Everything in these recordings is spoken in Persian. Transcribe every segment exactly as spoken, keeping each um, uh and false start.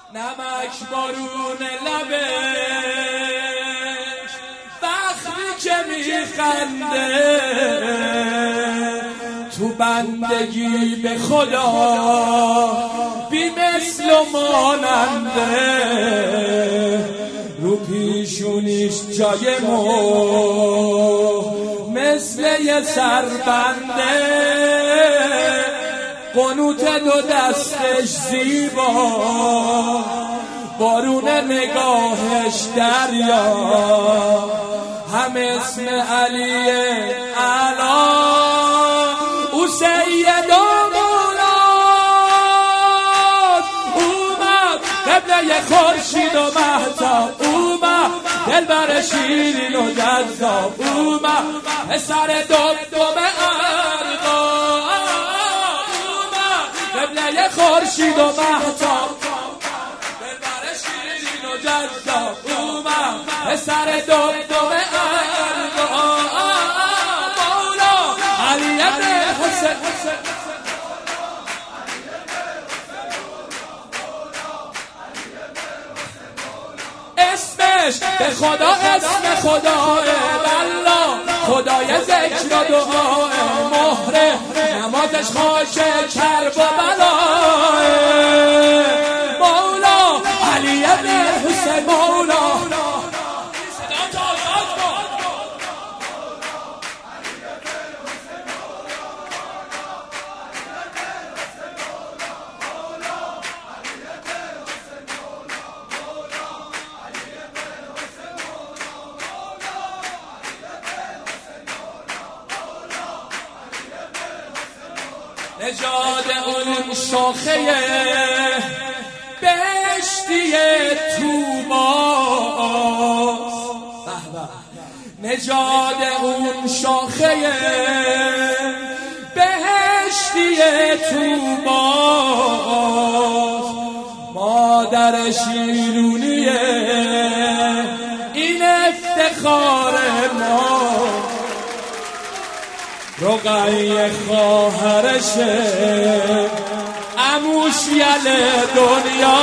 نمک بارون لبش وقتی که میخنده تو بندگی به خدا بی مثل و ماننده رو پیشونیش جای مو مثل یه سربنده قنوت دو دستش زیبا بارون نگاهش دریا هم اسم علی اعلی او سید مولاد اومد قبله خورشید و مهتاب اومد دلبر شیرین و جذاب اومد پسر دم ارباب قبله خورشید و مهتاب دلبر شیرین و جذاب اومد پسر دم ارباب مولا علی ابن حسین اسمش به خدا اسم خداه والله خدای ذکر و دعاه مهره نمازش خاک کرب و بلاه مولا علی ابن حسین مولا نژاد اون شاخه بهشتی طوباست نژاد اون شاخه بهشتی طوباست مادر شیرونیه این افتخار ما رقیه خواهرشه عموش یل دنیا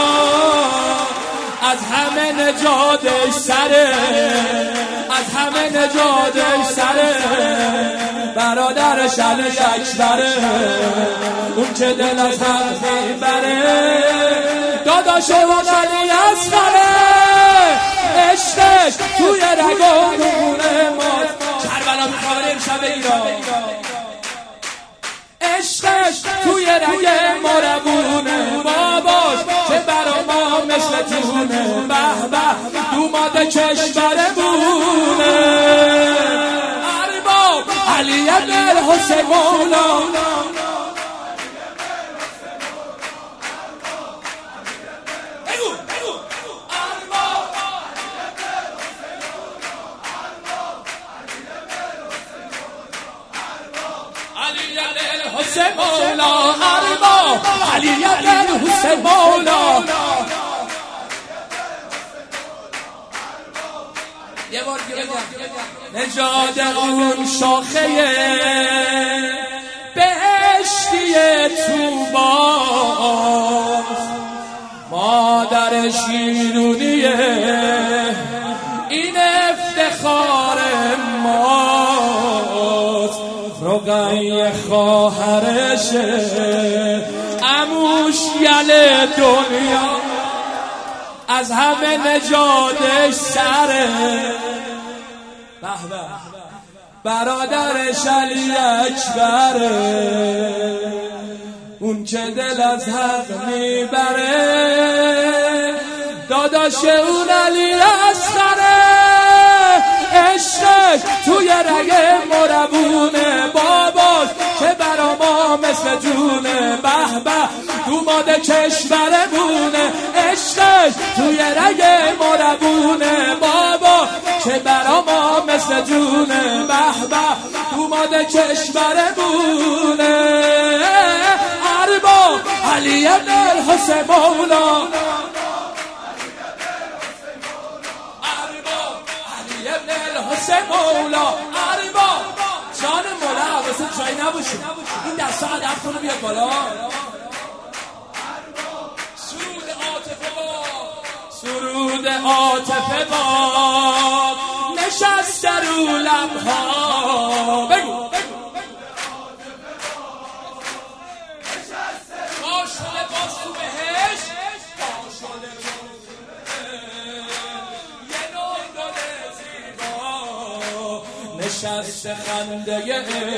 از همه نجادش سره از همه نجادش سره برادرش علی اکبره اون که دل از حق میبره داداش اون علی اصغره عشقش توی رگامون ماست کربلا میخوانیم شب ایران عشقش توی رگ ما روونه باباش که برا ما مثل جونه به به دوماد کشورمونه ارباب علی ابن حسین مولا حسین مولا ارباب علی ابن حسین مولا یه بار دیگه نژاد اون شاخه بهشتی طوباست مادر شیرونیه این افتخار ماست رقیه خواهرشه عموش یل دنیا از همه نجادش سره به به برادرش علی اکبره اون که دل از حق میبره داداش اون علی اصغره عشقش توی رگ مربونه باباش که برا ما مثل جونه به به دوماد کشورمونه عشقش توی رگ مربونه بابا که برا ما مثل جونه به به دوماد کشورمونه ارباب علی ابن حسین مولا حسین مولا ارباب جان مولا حواسه جایی نباشه این دسته ادب کنه بیاد بالا سرود عاطفی سرود عاطفه باد نشست رو لبها. بگو با شده باز تو بهش با شده یه نوع گل زیبا نشست خنده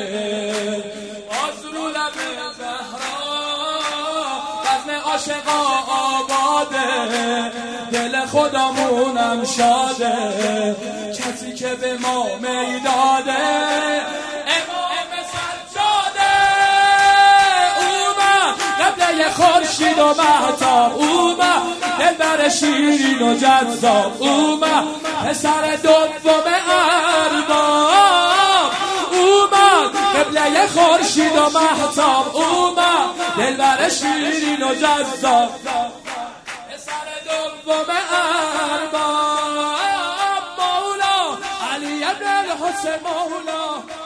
باز رو لب زهرا بزم عاشقا آباده دل خودمونم شاده کسی که به ما میداده امام سجاده اومد قبله خورشید و مهتاب اومد دلبر شیرین و جذاب اومد پسر دوم ارباب اومد قبله خورشید و مهتاب اومد دلبر شیرین و جذاب پسر دوم ارباب مولا علی ابن الحسین مولا